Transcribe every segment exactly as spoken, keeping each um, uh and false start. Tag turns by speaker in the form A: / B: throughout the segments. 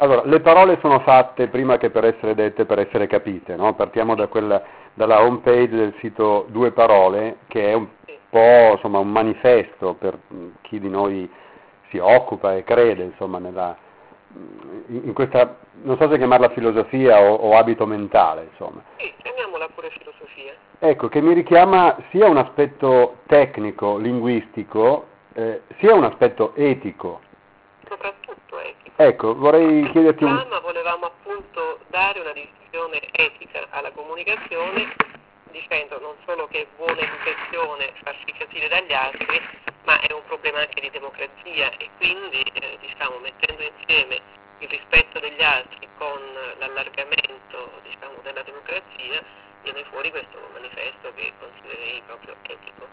A: Allora, le parole sono fatte prima che per essere dette, per essere capite, no? Partiamo da quella, dalla home page del sito Due Parole, che è un
B: Sì.
A: po', insomma, un manifesto per chi di noi si occupa e crede, insomma, nella, in in questa, non so se chiamarla filosofia o, o abito mentale, insomma.
B: Sì, chiamiamola pure filosofia.
A: Ecco, che mi richiama sia un aspetto tecnico, linguistico, eh, sia un aspetto etico.
B: Soprattutto etico.
A: Ecco, vorrei
B: Nel
A: chiederti un...
B: programma volevamo appunto dare una divisione etica alla comunicazione, dicendo non solo che è buona educazione farsi capire dagli altri, ma è un problema anche di democrazia e quindi eh, diciamo mettendo insieme il rispetto degli altri con l'allargamento diciamo, della democrazia viene fuori questo manifesto che considererei proprio etico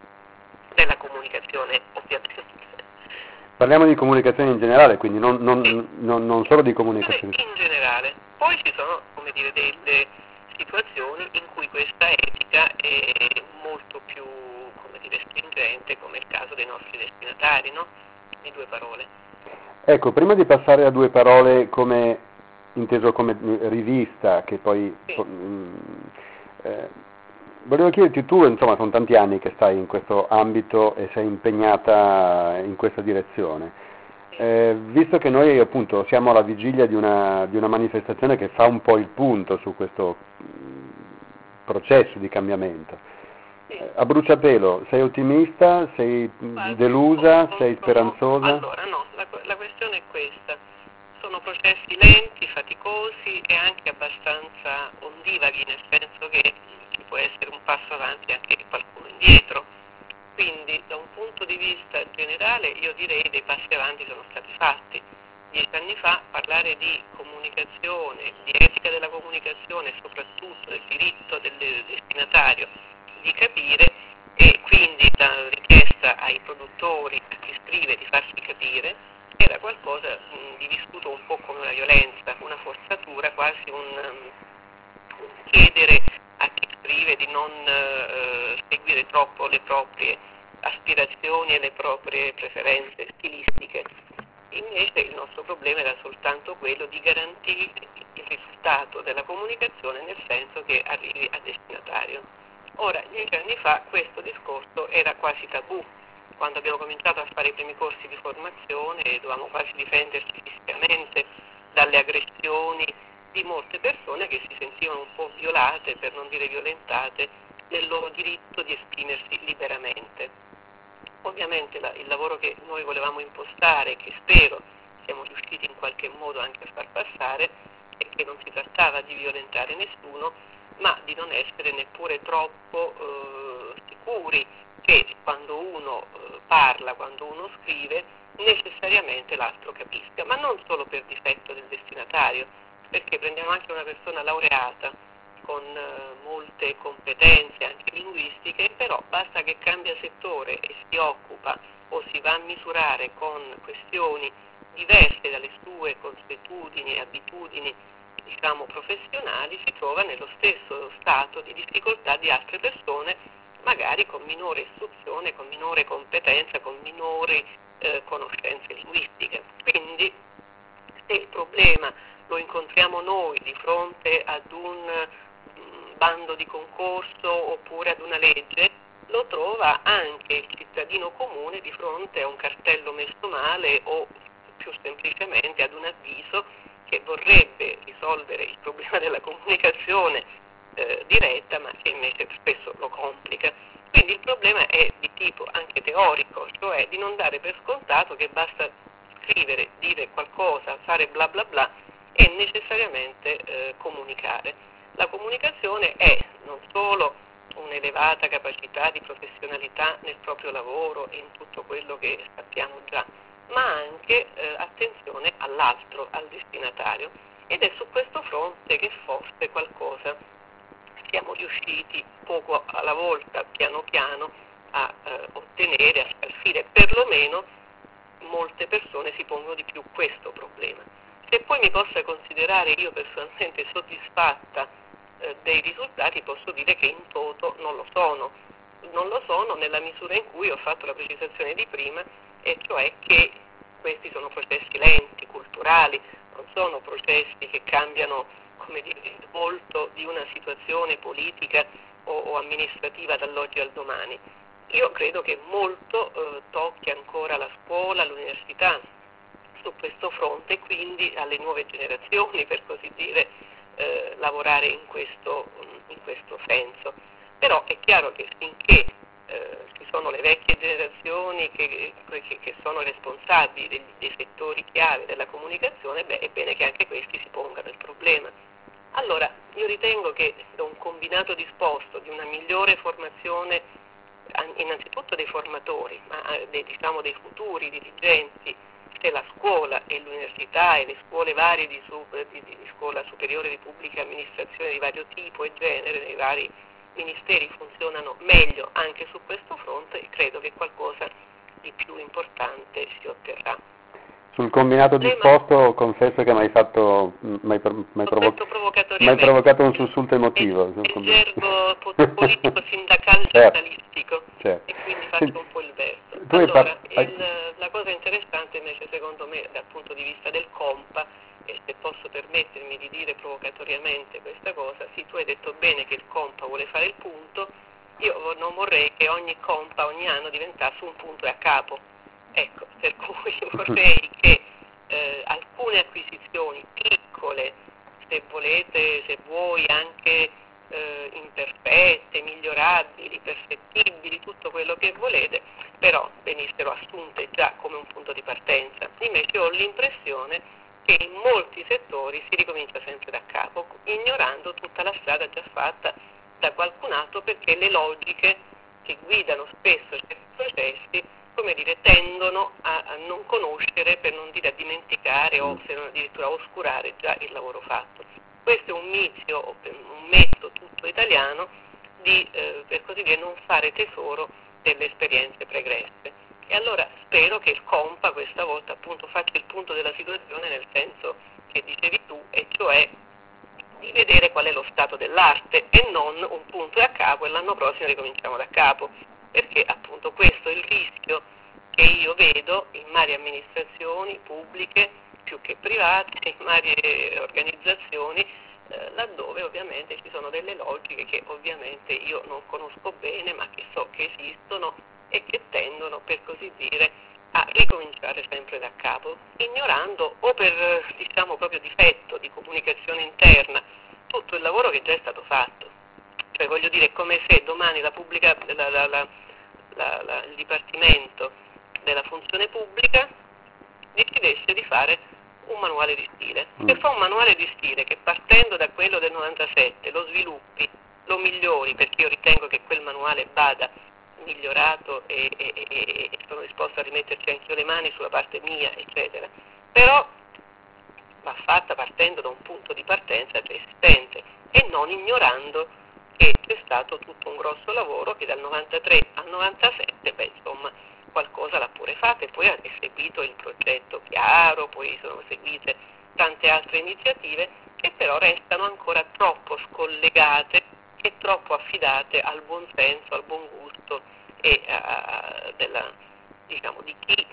B: della comunicazione ovviamente.
A: Parliamo di comunicazione in generale, quindi non,
B: Sì.
A: non, non, non solo di comunicazione.
B: In generale. Poi ci sono, come dire, delle situazioni in cui questa etica è molto più, come dire, stringente, come il caso dei nostri destinatari, no? Di Due Parole.
A: Ecco, prima di passare a Due Parole come inteso come rivista, che poi
B: Sì.
A: mh, eh, volevo chiederti tu, insomma, sono tanti anni che stai in questo ambito e sei impegnata in questa direzione. Eh, visto che noi appunto siamo alla vigilia di una, di una manifestazione che fa un po' il punto su questo mh, processo di cambiamento,
B: Sì.
A: eh, a bruciapelo, sei ottimista, sei mh, delusa,
B: non
A: sei
B: sono-
A: speranzosa?
B: Allora, no, la, la questione è questa. Sono processi lenti, faticosi e anche abbastanza ondivaghi, nel senso che ci può essere un passo avanti e anche qualcuno indietro. Quindi da un punto di vista generale io direi dei passi avanti sono stati fatti. Dieci anni fa parlare di comunicazione, di etica della comunicazione e soprattutto del diritto del destinatario di capire e quindi la richiesta ai produttori, a chi scrive di farsi capire, era qualcosa mh, di vissuto un po' come una violenza, una forzatura, quasi un, um, un chiedere a chi scrive di non uh, seguire troppo le proprie aspirazioni e le proprie preferenze stilistiche. Invece il nostro problema era soltanto quello di garantire il risultato della comunicazione nel senso che arrivi a destinatario. Ora, dieci anni fa questo discorso era quasi tabù. Quando abbiamo cominciato a fare i primi corsi di formazione dovevamo quasi difenderci fisicamente dalle aggressioni di molte persone che si sentivano un po' violate, per non dire violentate, nel loro diritto di esprimersi liberamente. Ovviamente la, il lavoro che noi volevamo impostare, che spero siamo riusciti in qualche modo anche a far passare, è che non si trattava di violentare nessuno, ma di non essere neppure troppo eh, sicuri che quando uno eh, parla, quando uno scrive, necessariamente l'altro capisca, ma non solo per difetto del destinatario, perché prendiamo anche una persona laureata con eh, molte competenze anche linguistiche, però basta che cambia settore e si occupa o si va a misurare con questioni diverse dalle sue consuetudini e abitudini diciamo professionali, si trova nello stesso stato di difficoltà di altre persone, magari con minore istruzione, con minore competenza, con minori eh, conoscenze linguistiche. Quindi se il problema lo incontriamo noi di fronte ad un mh, bando di concorso oppure ad una legge, lo trova anche il cittadino comune di fronte a un cartello messo male o più semplicemente ad un avviso che vorrebbe risolvere il problema della comunicazione eh, diretta, ma che invece spesso lo complica. Quindi il problema è di tipo anche teorico, cioè di non dare per scontato che basta scrivere, dire qualcosa, fare bla bla bla e necessariamente eh, comunicare. La comunicazione è non solo un'elevata capacità di professionalità nel proprio lavoro e in tutto quello che sappiamo già, ma anche eh, attenzione all'altro, al destinatario. Ed è su questo fronte che forse qualcosa siamo riusciti poco alla volta, piano piano, a eh, ottenere, a scalfire. Perlomeno molte persone si pongono di più questo problema. Se poi mi possa considerare io personalmente soddisfatta eh, dei risultati, posso dire che in toto non lo sono. Non lo sono nella misura in cui ho fatto la precisazione di prima, e cioè che questi sono processi lenti, culturali. non sono processi che cambiano, come dire, molto di una situazione politica o, o amministrativa dall'oggi al domani. Io credo che molto eh, tocchi ancora la scuola, l'università su questo fronte e quindi alle nuove generazioni, per così dire, eh, lavorare in questo, in questo senso. Però è chiaro che finché eh, ci sono le vecchie generazioni che, che, che sono responsabili dei, dei settori chiave della comunicazione, beh, è bene che anche questi si pongano il problema. Allora, io ritengo che un combinato disposto di una migliore formazione innanzitutto dei formatori, ma dei, diciamo, dei futuri dirigenti, se la scuola e l'università e le scuole varie di, sub, di, di scuola superiore di pubblica amministrazione di vario tipo e genere, nei vari ministeri funzionano meglio anche su questo fronte, credo che qualcosa di più importante si otterrà.
A: Sul combinato disposto confesso che mi hai fatto, mi hai, mi hai, provo- mi hai provocato un sussulto emotivo.
B: È il gergo politico sindacale giornalistico, certo. E quindi faccio un po' il verso.
A: Tu
B: allora,
A: par-
B: il, la cosa interessante invece secondo me dal punto di vista del COMPA, e se posso permettermi di dire provocatoriamente questa cosa, sì, tu hai detto bene che il COMPA vuole fare il punto, io non vorrei che ogni COMPA ogni anno diventasse un punto e a capo. Ecco, per cui vorrei che eh, alcune acquisizioni piccole, se volete, se vuoi anche eh, imperfette, migliorabili, perfettibili, tutto quello che volete, però venissero assunte già come un punto di partenza. Invece ho l'impressione che in molti settori si ricomincia sempre da capo, ignorando tutta la strada già fatta da qualcun altro, perché le logiche che guidano spesso questi processi, come dire, tendono a, a non conoscere, per non dire a dimenticare o se non addirittura a oscurare già il lavoro fatto. Questo è un mizio, un mezzo tutto italiano di, eh, per così dire, non fare tesoro delle esperienze pregresse. E allora spero che il COMPA questa volta appunto faccia il punto della situazione nel senso che dicevi tu, e cioè di vedere qual è lo stato dell'arte e non un punto e a capo e l'anno prossimo ricominciamo da capo, perché appunto questo è il rischio che io vedo in varie amministrazioni pubbliche più che private, in varie organizzazioni, eh, laddove ovviamente ci sono delle logiche che ovviamente io non conosco bene ma che so che esistono e che tendono, per così dire, a ricominciare sempre da capo, ignorando o per, diciamo, proprio difetto di comunicazione interna tutto il lavoro che già è stato fatto. Cioè, voglio dire, come se domani la pubblica, la, la, la, la, la, il Dipartimento della Funzione Pubblica decidesse di fare un manuale di stile. Se fa un manuale di stile che partendo da quello del novantasette lo sviluppi, lo migliori, perché io ritengo che quel manuale vada migliorato e, e, e, e sono disposto a rimetterci anche io le mani sulla parte mia, eccetera, però va fatta partendo da un punto di partenza già esistente e non ignorando che c'è stato tutto un grosso lavoro che dal novantatré al novantasette, beh, insomma, qualcosa l'ha pure fatta, e poi ha seguito il progetto Chiaro, poi sono seguite tante altre iniziative che però restano ancora troppo scollegate e troppo affidate al buon senso, al buon gusto e uh, della, diciamo, di chi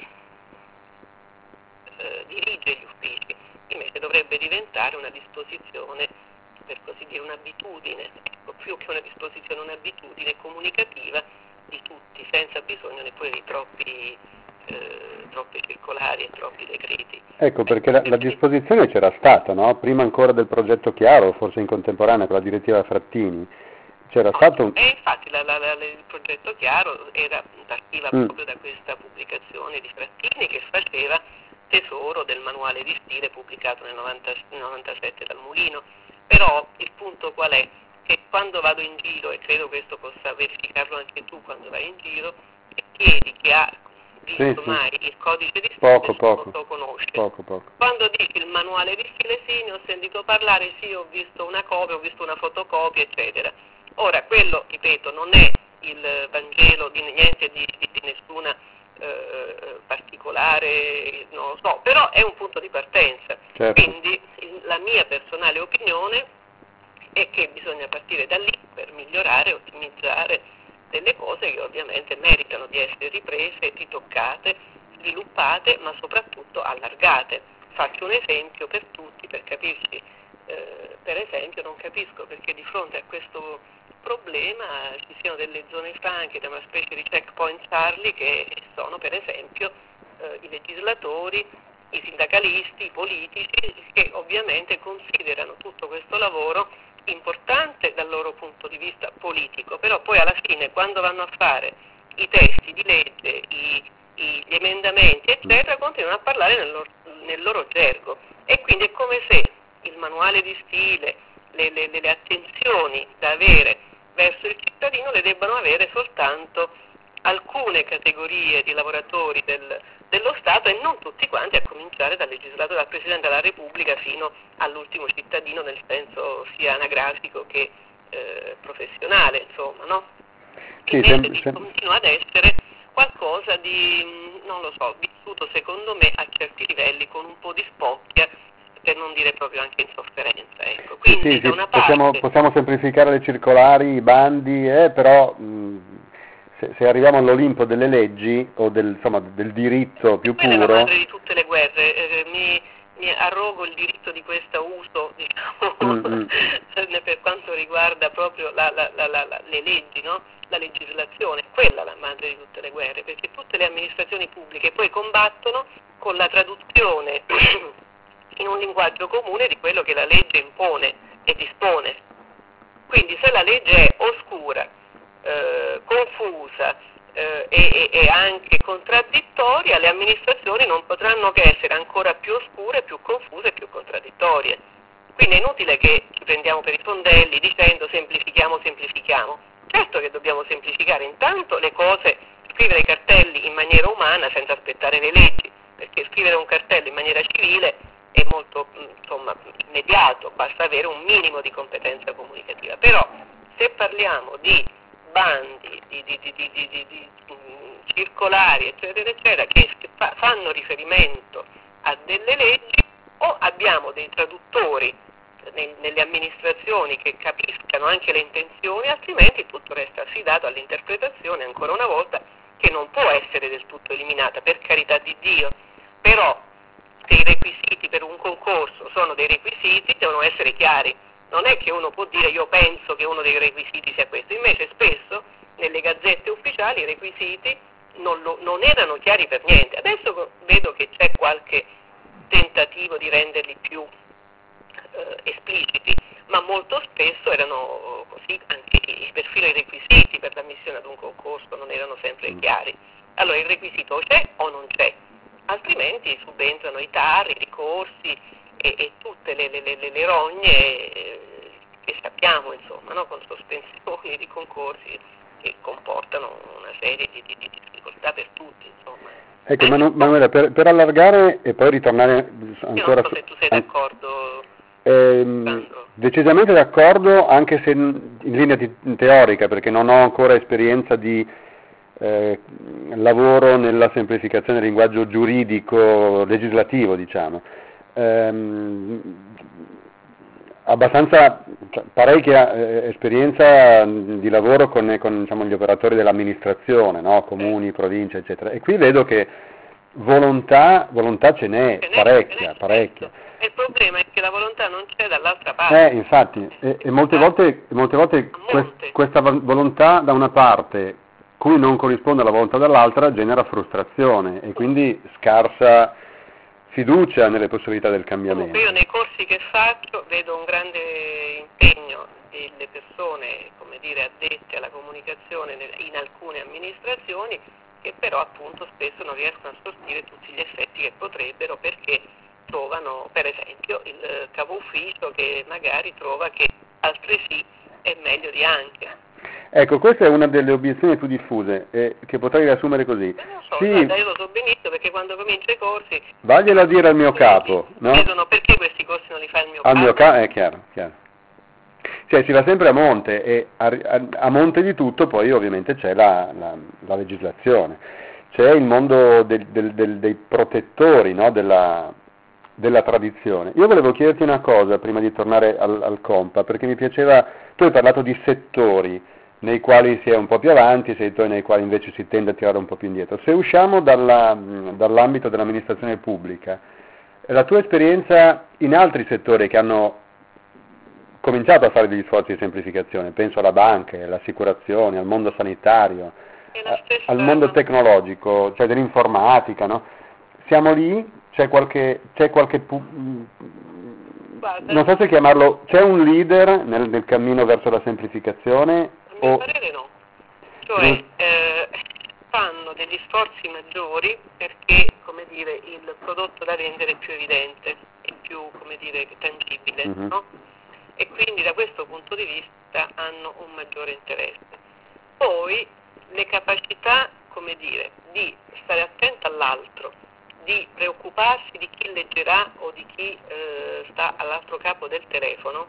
B: uh, dirige gli uffici. Invece dovrebbe diventare una disposizione, per così dire, un'abitudine, ecco, più che una disposizione, un'abitudine comunicativa di tutti, senza bisogno neppure di troppi, eh, troppi circolari e troppi decreti.
A: Ecco, perché la, la disposizione c'era stata, no? Prima ancora del progetto Chiaro, forse in contemporanea con la direttiva Frattini. C'era
B: no,
A: stato un...
B: E infatti la, la, la, il progetto Chiaro era, partiva mm. proprio da questa pubblicazione di Frattini che faceva tesoro del manuale di stile pubblicato nel novantasette dal Mulino. Però il punto qual è? Che quando vado in giro, e credo questo possa verificarlo anche tu quando vai in giro, e chiedi chi ha visto
A: sì,
B: mai sì. il codice di stile,
A: poco, poco,
B: lo conosce.
A: Poco, poco.
B: Quando dici il manuale di stile, sì, ne ho sentito parlare, sì, ho visto una copia, ho visto una fotocopia, eccetera. Ora, quello, ripeto, non è il Vangelo di niente di, di, di nessuna eh, particolare, non lo so, però è un punto di partenza.
A: Certo.
B: Quindi la mia personale opinione è che bisogna partire da lì per migliorare, ottimizzare delle cose che ovviamente meritano di essere riprese, ritoccate, sviluppate, ma soprattutto allargate. faccio un esempio per tutti, per capirci. Eh, per esempio non capisco perché di fronte a questo problema ci siano delle zone franche, una specie di checkpoint Charlie, che sono per esempio eh, i legislatori, i sindacalisti, i politici, che ovviamente considerano tutto questo lavoro importante dal loro punto di vista politico, però poi alla fine quando vanno a fare i testi di legge, i, i, gli emendamenti eccetera, continuano a parlare nel loro, nel loro gergo, e quindi è come se il manuale di stile, le, le, le attenzioni da avere verso il cittadino le debbano avere soltanto alcune categorie di lavoratori del, dello Stato e non tutti quanti, a cominciare dal legislatore, dal Presidente della Repubblica fino all'ultimo cittadino, nel senso sia anagrafico che eh, professionale, insomma, no?
A: Sì,
B: Invece
A: sem-
B: di
A: sem-
B: continua ad essere qualcosa di, non lo so, vissuto secondo me a certi livelli con un po' di spocchia, per non dire proprio anche insofferenza, ecco.
A: Sì,
B: Quindi
A: sì,
B: da
A: sì,
B: una
A: possiamo,
B: parte
A: possiamo semplificare le circolari, i bandi, eh, però mh, se, se arriviamo all'Olimpo delle leggi o del, insomma, del diritto più
B: quella è la madre
A: puro,
B: di tutte le guerre, eh, mi, mi arrogo il diritto di questo uso, diciamo,
A: mm, mm,
B: per quanto riguarda proprio la, la, la, la, le leggi, no? La legislazione, quella è la madre di tutte le guerre, perché tutte le amministrazioni pubbliche poi combattono con la traduzione in un linguaggio comune di quello che la legge impone e dispone. Quindi se la legge è oscura, eh, confusa eh, e, e, e anche contraddittoria, le amministrazioni non potranno che essere ancora più oscure, più confuse e più contraddittorie. Quindi è inutile che ci prendiamo per i fondelli dicendo semplifichiamo, semplifichiamo. Certo che dobbiamo semplificare intanto le cose, scrivere i cartelli in maniera umana senza aspettare le leggi, perché scrivere un cartello in maniera civile è molto insomma, immediato, basta avere un minimo di competenza comunicativa. Però se parliamo di bandi, di, di, di, di, di, di, di circolari, eccetera, eccetera, che fa, fanno riferimento a delle leggi, o abbiamo dei traduttori nel, nelle amministrazioni che capiscano anche le intenzioni, altrimenti tutto resta affidato all'interpretazione, ancora una volta, che non può essere del tutto eliminata, per carità di Dio, però se i requisiti per un concorso sono dei requisiti, devono essere chiari. Non è che uno può dire io penso che uno dei requisiti sia questo, invece spesso nelle gazzette ufficiali i requisiti non, lo, non erano chiari per niente. Adesso vedo che c'è qualche tentativo di renderli più eh, espliciti, ma molto spesso erano così, anche perfino i requisiti per l'ammissione ad un concorso non erano sempre chiari. Allora il requisito o c'è o non c'è, altrimenti subentrano i tarri, i ricorsi e, e tutte le, le, le, le rogne eh, che sappiamo, insomma, no? Con sospensioni di concorsi che comportano una serie di, di, di difficoltà per tutti, insomma.
A: Ecco, Manu- Manuela, per, per allargare e poi ritornare
B: Io
A: ancora
B: non so
A: su...
B: se tu sei
A: an-
B: d'accordo,
A: ehm,
B: Sandro.
A: decisamente d'accordo, anche se in in linea ti- teorica, perché non ho ancora esperienza di eh, lavoro nella semplificazione del linguaggio giuridico, legislativo, diciamo. Ehm, abbastanza, cioè, parecchia eh, esperienza di lavoro con, con diciamo, gli operatori dell'amministrazione, no? Comuni, province, eccetera. E qui vedo che volontà, volontà ce n'è,
B: Ce n'è,
A: parecchia,
B: ce n'è,
A: parecchia.
B: certo. E il problema è che la volontà non c'è dall'altra parte.
A: Eh, infatti, e, e molte volte, molte volte
B: A
A: quest-
B: monte.
A: questa vo- volontà da una parte, cui non corrisponde la volontà dall'altra, genera frustrazione e quindi scarsa fiducia nelle possibilità del cambiamento.
B: Comunque io nei corsi che faccio vedo un grande impegno delle persone, come dire, addette alla comunicazione nel- in alcune amministrazioni, che però appunto spesso non riescono a sortire tutti gli effetti che potrebbero, perché trovano, per esempio, il capo ufficio che magari trova che altresì è meglio di anche.
A: Ecco, questa è una delle obiezioni più diffuse, eh, che potrei riassumere così.
B: E non so,
A: Sì,
B: guarda, io lo so benissimo, perché quando comincio i corsi
A: vaglielo a dire al mio capo, no?
B: chiedono perché questi corsi non li fa il mio
A: Al
B: capo.
A: mio capo, è chiaro, chiaro. Cioè si va sempre a monte e a, a- a monte di tutto poi ovviamente c'è la, la- la legislazione, c'è il mondo del- del- del- dei protettori, no? della, della tradizione. Io volevo chiederti una cosa prima di tornare al, al compa, perché mi piaceva, tu hai parlato di settori nei quali si è un po' più avanti, settori nei quali invece si tende a tirare un po' più indietro. Se usciamo dalla- dall'ambito dell'amministrazione pubblica, la tua esperienza in altri settori che hanno cominciato a fare degli sforzi di semplificazione, penso alla banca, alle assicurazioni, al mondo sanitario,
B: stessa,
A: al mondo tecnologico, cioè dell'informatica, no? Siamo lì? C'è qualche, c'è qualche pu-
B: Guarda,
A: non so se chiamarlo, c'è un leader nel, nel cammino verso la semplificazione?
B: A mio
A: o...
B: parere no, cioè eh, fanno degli sforzi maggiori perché, come dire, il prodotto da vendere è più evidente, è più, come dire, tangibile,
A: Mm-hmm.
B: no? E quindi da questo punto di vista hanno un maggiore interesse. Poi le capacità, come dire, di stare attento all'altro, di preoccuparsi di chi leggerà o di chi eh, sta all'altro capo del telefono,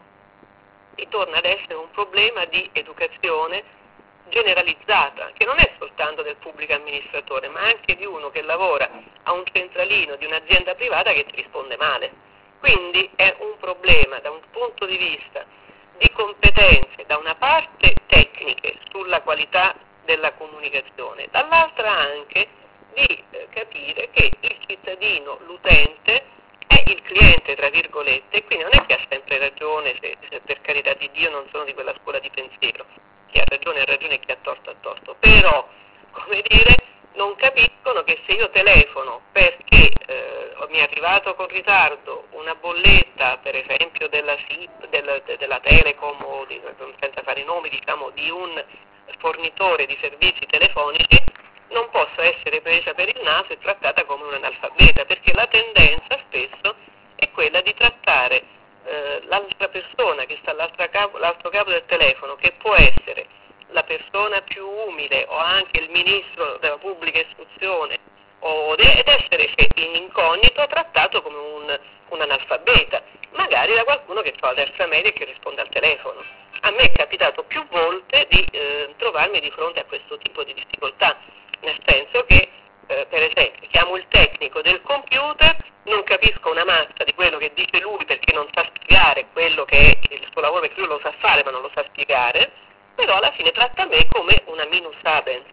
B: ritorna ad essere un problema di educazione generalizzata, che non è soltanto del pubblico amministratore, ma anche di uno che lavora a un centralino di un'azienda privata che ti risponde male. Quindi è un problema da un punto di vista di competenze, da una parte tecniche sulla qualità della comunicazione, dall'altra anche di eh, capire che il cittadino, l'utente, è il cliente, tra virgolette, e quindi non è che ha sempre ragione, se, se per carità di Dio non sono di quella scuola di pensiero, chi ha ragione ha ragione e chi ha torto ha torto, però, come dire, non capiscono che se io telefono perché eh, mi è arrivato con ritardo una bolletta, per esempio della S I P, del, de, della Telecom, o di, senza fare i nomi, diciamo, di un fornitore di servizi telefonici, non posso essere presa per il naso e trattata come un analfabeta, perché la tendenza spesso è quella di trattare eh, l'altra persona che sta all'altro capo, all'altro capo del telefono, che può essere la persona più umile o anche il ministro della pubblica istruzione, o de- ed essere in incognito trattato come un, un analfabeta, magari da qualcuno che fa la terza media e che risponde al telefono. A me è capitato più volte di eh, trovarmi di fronte a questo tipo di difficoltà, nel senso che, eh, per esempio, chiamo il tecnico del computer, non capisco una mazza di quello che dice lui perché non sa spiegare quello che è il suo lavoro, perché lui lo sa fare ma non lo sa spiegare, però alla fine tratta me come una minus habens.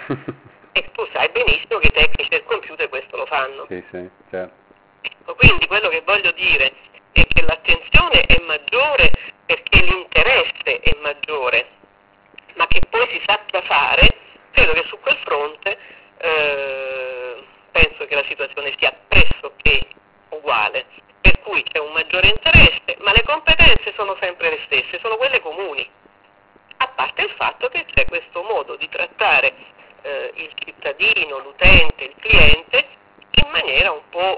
B: E tu sai benissimo che i tecnici del computer questo lo fanno.
A: Sì, sì, certo.
B: Ecco, quindi quello che voglio dire è che l'attenzione è maggiore perché l'interesse è maggiore, ma che poi si sappia fare, credo che su quel fronte eh, penso che la situazione sia pressoché uguale, per cui c'è un maggiore interesse, ma le competenze sono sempre le stesse, sono quelle comuni, a parte il fatto che c'è questo modo di trattare eh, il cittadino, l'utente, il cliente in maniera un po'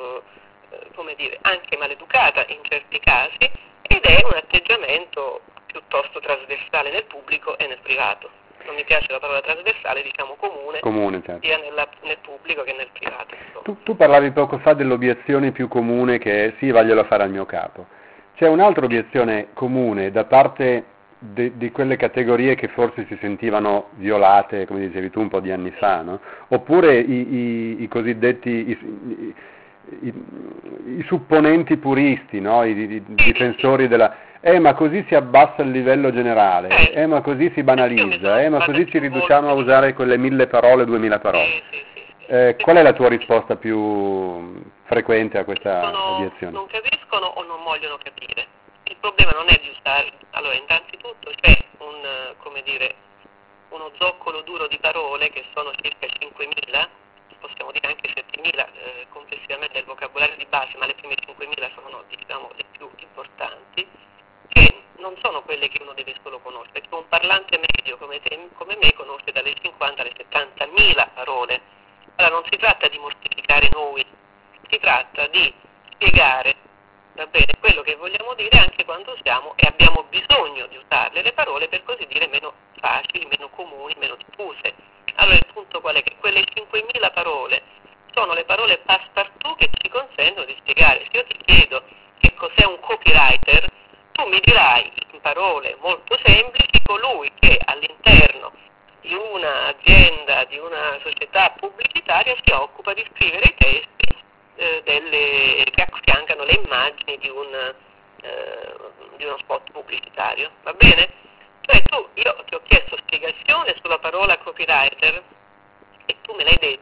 B: eh, come dire, anche maleducata in certi casi, ed è un atteggiamento piuttosto trasversale nel pubblico e nel privato. Non mi piace la parola trasversale, diciamo comune,
A: Comune, certo.
B: sia nella, nel pubblico che nel privato.
A: Tu, tu parlavi poco fa dell'obiezione più comune che è sì, vaglielo fare al mio capo. C'è un'altra obiezione comune da parte de, di quelle categorie che forse si sentivano violate, come dicevi tu un po' di anni fa, no? Oppure i, i, i cosiddetti i, i, i, i supponenti puristi, no? I, i, i difensori della... Eh, ma così si abbassa il livello generale, eh, ma così si banalizza, eh, ma così ci riduciamo a usare quelle mille parole, duemila parole. Eh, qual è la tua risposta più frequente a questa
B: Sono,
A: obiezione?
B: non capiscono o non vogliono capire. Il problema non è di usare, allora innanzitutto c'è un, come dire, uno zoccolo duro di parole che sono circa cinquemila, possiamo dire anche settemila eh, complessivamente del vocabolario di base, ma le prime cinquemila sono, diciamo, le più importanti, che non sono quelle che uno deve solo conoscere, che un parlante medio come, te, come me conosce dalle cinquanta alle settantamila parole. Allora non si tratta di mortificare noi, si tratta di spiegare, va bene, quello che vogliamo dire anche quando usiamo e abbiamo bisogno di usarle le parole, per così dire, meno facili, meno comuni, meno diffuse. Allora il punto qual è? Che quelle cinquemila parole sono le parole passepartout che ci consentono di spiegare. Se io ti chiedo che cos'è un copywriter, tu mi dirai in parole molto semplici colui che all'interno di un'azienda, di una società pubblicitaria si occupa di scrivere i testi eh, delle, che affiancano le immagini di, un, eh, di uno spot pubblicitario, va bene? Cioè tu, io ti ho chiesto spiegazione sulla parola copywriter e tu me l'hai detto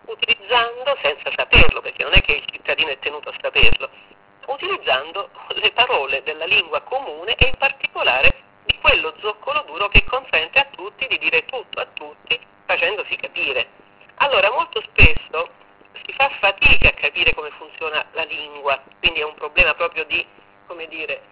B: utilizzando, senza saperlo, perché non è che il cittadino è tenuto a saperlo, utilizzando le parole della lingua comune e in particolare di quello zoccolo duro che consente a tutti di dire tutto a tutti facendosi capire. Allora molto spesso si fa fatica a capire come funziona la lingua, quindi è un problema proprio di, come dire,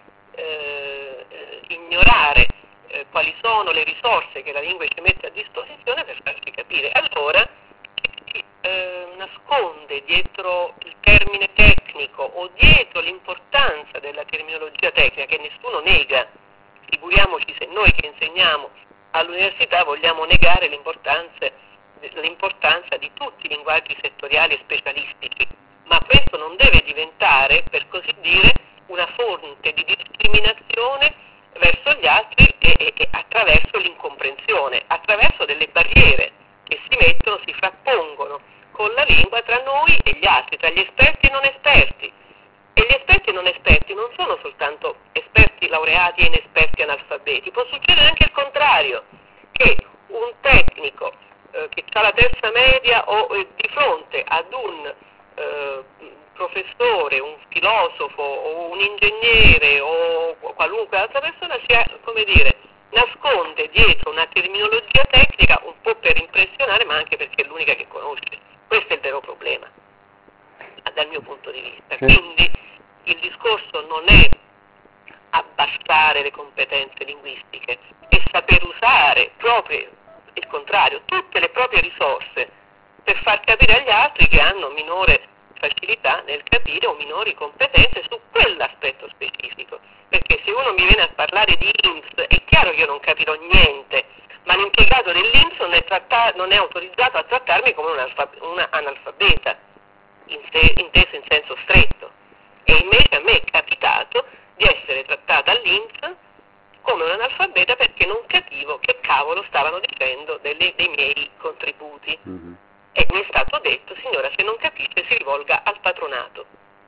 B: eh, eh, ignorare eh, quali sono le risorse che la lingua ci mette a disposizione per farsi capire. Allora si eh, nasconde dietro il termine tecnico o dietro l'importanza della terminologia tecnica, che nessuno nega. Figuriamoci se noi che insegniamo all'università vogliamo negare l'importanza, l'importanza di tutti i linguaggi settoriali e specialistici, ma questo non deve diventare, per così dire, una fonte di discriminazione verso gli altri e, e, e attraverso l'incomprensione, attraverso delle barriere che si mettono, si frappongono con la lingua tra noi e gli altri, tra gli esperti e non esperti. E gli esperti e non esperti non sono soltanto esperti laureati e inesperti analfabeti, può succedere anche il contrario, che un tecnico eh, che ha la terza media o eh, di fronte ad un eh, professore, un filosofo o un ingegnere o qualunque altra persona sia, come dire, nasconde dietro una terminologia tecnica un po' per impressionare, ma anche perché è l'unica che conosce. Questo è il vero problema, dal mio punto di vista.
A: Sì.
B: Quindi il discorso non è abbassare le competenze linguistiche, è saper usare proprio il contrario, tutte le proprie risorse per far capire agli altri che hanno minore facilità nel capire o minori competenze su quell'aspetto specifico. Perché se uno mi viene a parlare di I N P S è chiaro che io non capirò niente, ma l'impiegato dell'I N P S non è, tratta- non è autorizzato a trattarmi come un alfa- una analfabeta, in se- inteso in senso stretto. E invece a me è capitato di essere trattata all'I N P S come un analfabeta perché non capivo che cavolo stavano dicendo delle, dei miei contributi. Mm-hmm. E mi è stato detto, signora, se non capisce si rivolga al patronato.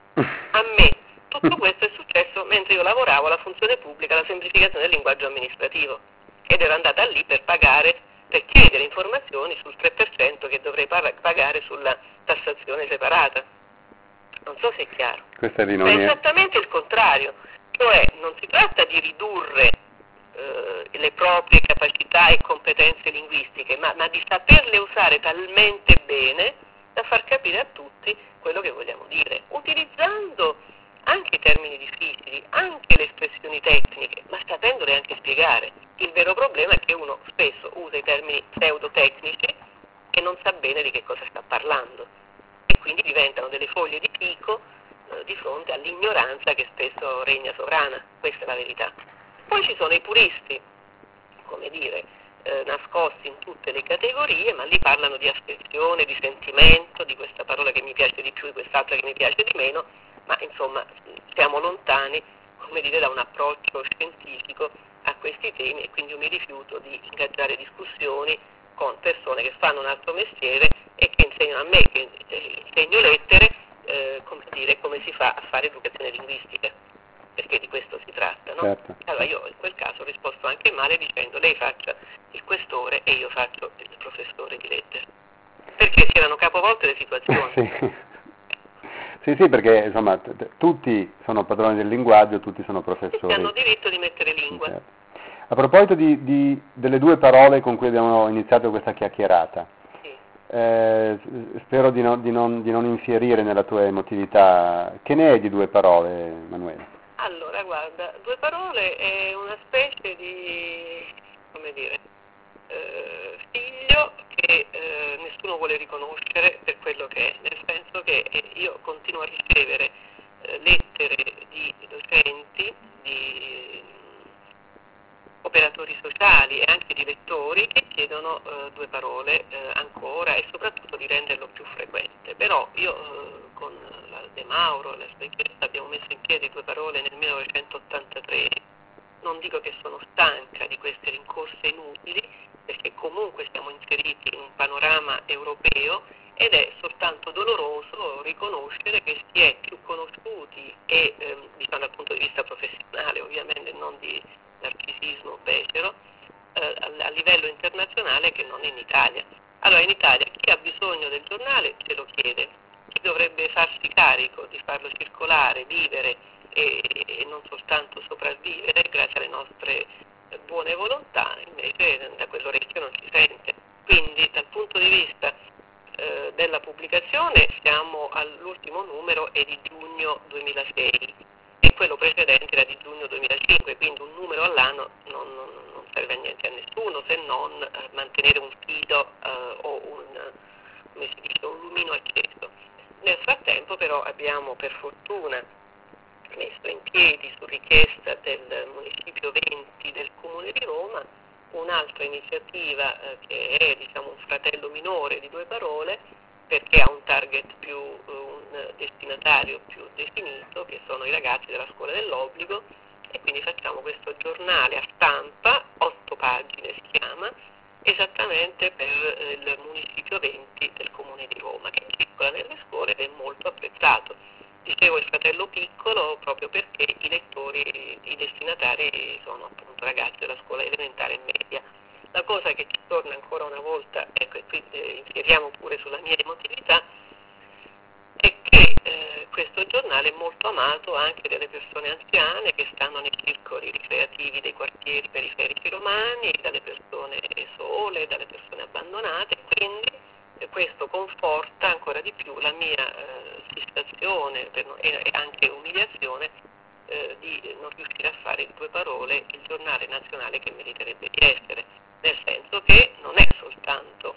B: A me tutto questo è successo mentre io lavoravo alla funzione pubblica, alla semplificazione del linguaggio amministrativo, ed ero andata lì per pagare, per chiedere informazioni sul tre per cento che dovrei pagare sulla tassazione separata. Non so se è chiaro.
A: Questa è
B: Ma è esattamente il contrario, cioè non si tratta di ridurre eh, le proprie capacità e competenze linguistiche, ma, ma di saperle usare talmente bene da far capire a tutti quello che vogliamo dire, utilizzando anche i termini difficili, anche le espressioni tecniche, ma sapendole anche spiegare. Il vero problema è che uno spesso usa i termini pseudotecnici e non sa bene di che cosa sta parlando. E quindi diventano delle foglie di fico eh, di fronte all'ignoranza che spesso regna sovrana, questa è la verità. Poi ci sono i puristi, come dire, eh, nascosti in tutte le categorie, ma lì parlano di affezione, di sentimento, di questa parola che mi piace di più, di quest'altra che mi piace di meno, ma insomma siamo lontani, come dire, da un approccio scientifico a questi temi e quindi io mi rifiuto di ingaggiare discussioni con persone che fanno un altro mestiere e che insegnano a me, che eh, insegno lettere, eh, come dire, come si fa a fare educazione linguistica, perché di questo si tratta, no?
A: Certo.
B: Allora io in quel caso ho risposto anche male dicendo lei faccia il questore e io faccio il professore di lettere, perché si erano capovolte le situazioni.
A: Sì. Sì, sì, perché insomma t- t- tutti sono padroni del linguaggio, tutti sono professori.
B: Tutti hanno diritto di mettere lingua.
A: Certo. A proposito di, di, delle due parole con cui abbiamo iniziato questa chiacchierata,
B: Sì.
A: eh, spero di, no, di, non, di non infierire nella tua emotività. Che ne è di due parole, Emanuele?
B: Allora, guarda, due parole è una specie di, come dire, eh, figlio che eh, nessuno vuole riconoscere per quello che è, nel senso che eh, io continuo a ricevere eh, lettere di docenti, di operatori sociali e anche di lettori che chiedono eh, due parole eh, ancora e soprattutto di renderlo più frequente. Però io eh, con la De Mauro e la sua inchiesta abbiamo messo in piedi due parole nel millenovecentottantatré. Non dico che sono stanca di queste rincorse inutili, perché comunque siamo inseriti in un panorama europeo ed è soltanto doloroso riconoscere che si è più conosciuti e ehm, diciamo dal punto di vista professionale, ovviamente non di narcisismo becero, eh, a, a livello internazionale che non in Italia. Allora, in Italia chi ha bisogno del giornale ce lo chiede, chi dovrebbe farsi carico di farlo circolare, vivere e, e non soltanto sopravvivere grazie alle nostre eh, buone volontà, invece da quell'orecchio non si sente. Quindi dal punto di vista eh, della pubblicazione siamo all'ultimo numero è di giugno duemilasei e quello precedente era di giugno duemilacinque, quindi un numero all'anno non, non, non serve a niente a nessuno se non eh, mantenere un filo eh, o un, come si dice, un lumino acceso. Nel frattempo però abbiamo per fortuna messo in piedi su richiesta del Municipio venti del Comune di Roma un'altra iniziativa eh, che è diciamo un fratello minore di Due Parole perché ha un target più, un destinatario più definito che sono i ragazzi della scuola dell'obbligo e quindi facciamo questo giornale a stampa, otto pagine si chiama, esattamente per eh, il Municipio venti del Comune di Roma che circola nelle scuole ed è molto apprezzato. Dicevo il fratello piccolo proprio perché i lettori, i destinatari sono appunto ragazzi della scuola elementare e media. La cosa che ci torna ancora una volta, ecco e qui eh, inseriamo pure sulla mia emotività, è che eh, questo giornale è molto amato anche dalle persone anziane che stanno nei circoli ricreativi dei quartieri periferici romani, dalle persone sole, dalle persone abbandonate, quindi eh, questo conforta ancora di più la mia eh, fissazione per no, e, e anche umiliazione eh, di non riuscire a fare in Due Parole il giornale nazionale che meriterebbe di essere, nel senso che non è soltanto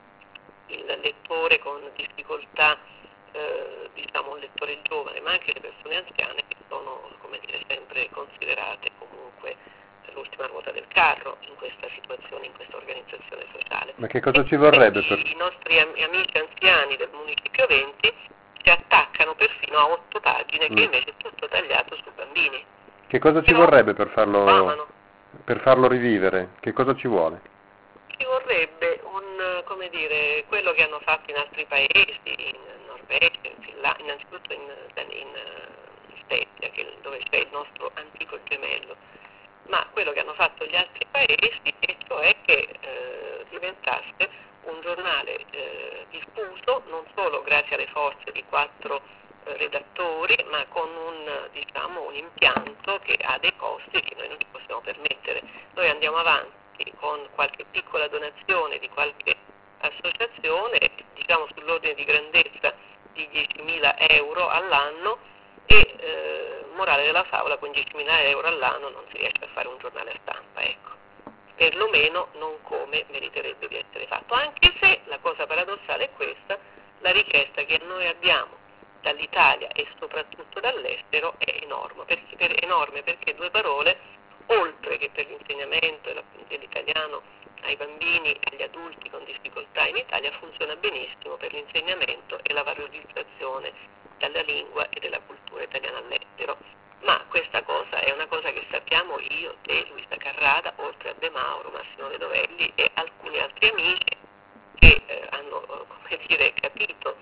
B: il lettore con difficoltà, eh, diciamo un lettore giovane, ma anche le persone anziane che sono, come dire, sempre considerate comunque l'ultima ruota del carro in questa situazione, in questa organizzazione sociale.
A: Ma che cosa ci vorrebbe per...
B: I nostri am- amici anziani del Municipio venti si attaccano perfino a otto pagine che
A: Mm.
B: invece è tutto tagliato sui bambini.
A: Che cosa ci
B: Però
A: vorrebbe per farlo,
B: amano.
A: per farlo rivivere? Che cosa ci vuole?
B: Ci vorrebbe un, come dire, quello che hanno fatto in altri paesi, in Norvegia, in Finlandia, innanzitutto in, in, in Svezia, che, dove c'è il nostro antico gemello, ma quello che hanno fatto gli altri paesi, e cioè che eh, diventasse un giornale eh, diffuso non solo grazie alle forze di quattro eh, redattori, ma con un, diciamo, un impianto che ha dei costi che noi non ci possiamo permettere. Noi andiamo avanti con qualche piccola donazione di qualche associazione, diciamo sull'ordine di grandezza di diecimila euro all'anno e eh, morale della favola, con diecimila euro all'anno non si riesce a fare un giornale a stampa, ecco, perlomeno non come meriterebbe di essere fatto, anche se la cosa paradossale è questa, la richiesta che noi abbiamo dall'Italia e soprattutto dall'estero è enorme, perché, per, enorme perché Due Parole, oltre che per l'insegnamento dell'italiano ai bambini e agli adulti con difficoltà in Italia, funziona benissimo per l'insegnamento e la valorizzazione della lingua e della cultura italiana all'estero. Ma questa cosa è una cosa che sappiamo io, te, Luisa Carrada, oltre a De Mauro, Massimo De Dovelli e alcuni altri amici che eh, hanno, come dire, capito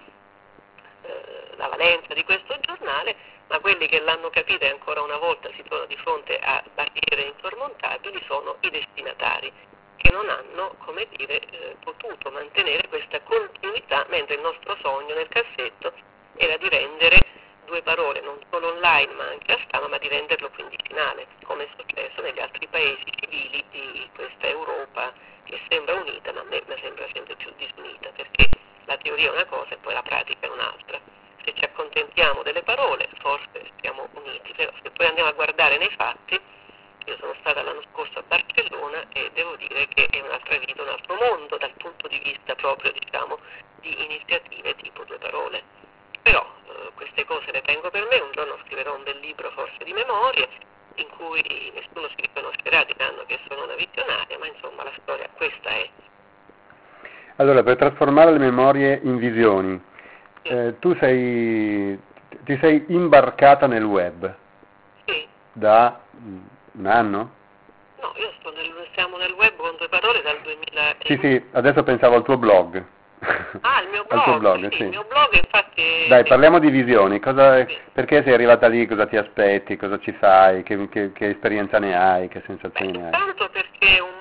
B: eh, la valenza di questo giornale, ma quelli che l'hanno capita e ancora una volta si trovano di fronte a barriere insormontabili sono i destinatari, che non hanno, come dire, eh, potuto mantenere questa continuità, mentre il nostro sogno nel cassetto era di rendere Due Parole non solo online ma anche a stampa, ma di renderlo quindicinale, come è successo negli altri paesi civili di questa Europa che sembra unita, ma a me sembra sempre più disunita, perché la teoria è una cosa e poi la pratica è un'altra. Se ci accontentiamo delle parole forse siamo uniti, però se poi andiamo a guardare nei fatti, io sono stata l'anno scorso a Barcellona e devo dire che è un'altra vita, un altro mondo dal punto di vista proprio, diciamo, di iniziative tipo Due Parole. Però eh, queste cose le tengo per me, un giorno scriverò un bel libro forse di memorie in cui nessuno si riconoscerà, diranno che sono una visionaria, ma insomma la storia questa è.
A: Allora, per trasformare le memorie in visioni,
B: Sì.
A: eh, tu sei, ti sei imbarcata nel web
B: Sì.
A: da un anno?
B: No, io sto nel, siamo nel web con Due Parole dal duemila.
A: Sì, sì, adesso pensavo al tuo blog.
B: Ah, il mio blog,
A: al tuo blog,
B: sì,
A: sì.
B: il mio blog infatti...
A: Dai, parliamo di visioni, cosa,
B: Sì.
A: perché sei arrivata lì, cosa ti aspetti, cosa ci fai, che, che, che esperienza ne hai, che sensazioni
B: Beh,
A: ne hai?
B: intanto perché è un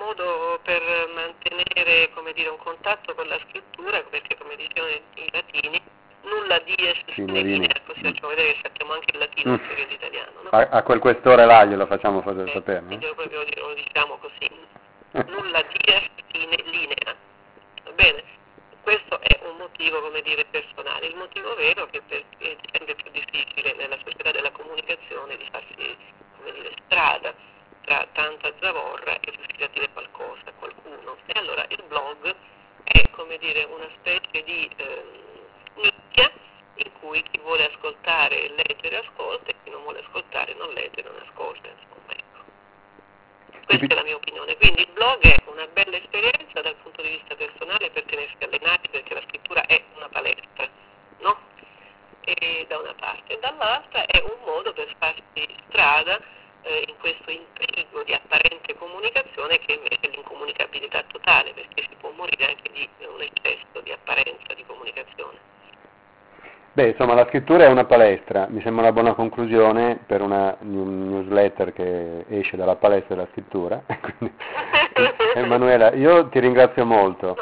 B: modo per mantenere, come dire, un contatto con la scrittura, perché come dicevano i latini, nulla dies sine linea, così facciamo vedere che sappiamo anche il latino oltre che l'italiano, no?
A: A, a quel questore là glielo facciamo
B: eh,
A: sapere, no?
B: Io proprio lo diciamo così, nulla dies sine linea, va bene? Questo è un motivo, come dire, personale. Il motivo vero è che per, è sempre più difficile nella società della comunicazione di farsi, come dire, strada tra tanta zavorra e riuscire a dire qualcosa a qualcuno. E allora il blog è, come dire, una specie di ehm, nicchia in cui chi vuole ascoltare e leggere ascolta e chi non vuole ascoltare non legge non ascolta, insomma, ecco. Questa è la mia opinione. Quindi il blog è una bella esperienza dal punto di vista personale per tenersi allenati, perché la scrittura è una palestra, no? E da una parte, e dall'altra è un modo per farsi strada eh, in questo intrigo di apparente comunicazione che invece è l'incomunicabilità totale, perché si può morire anche di un eccesso di apparenza di comunicazione.
A: Beh, insomma, la scrittura è una palestra, mi sembra una buona conclusione per una newsletter che esce dalla palestra della scrittura. Quindi, Emanuela, io ti ringrazio molto.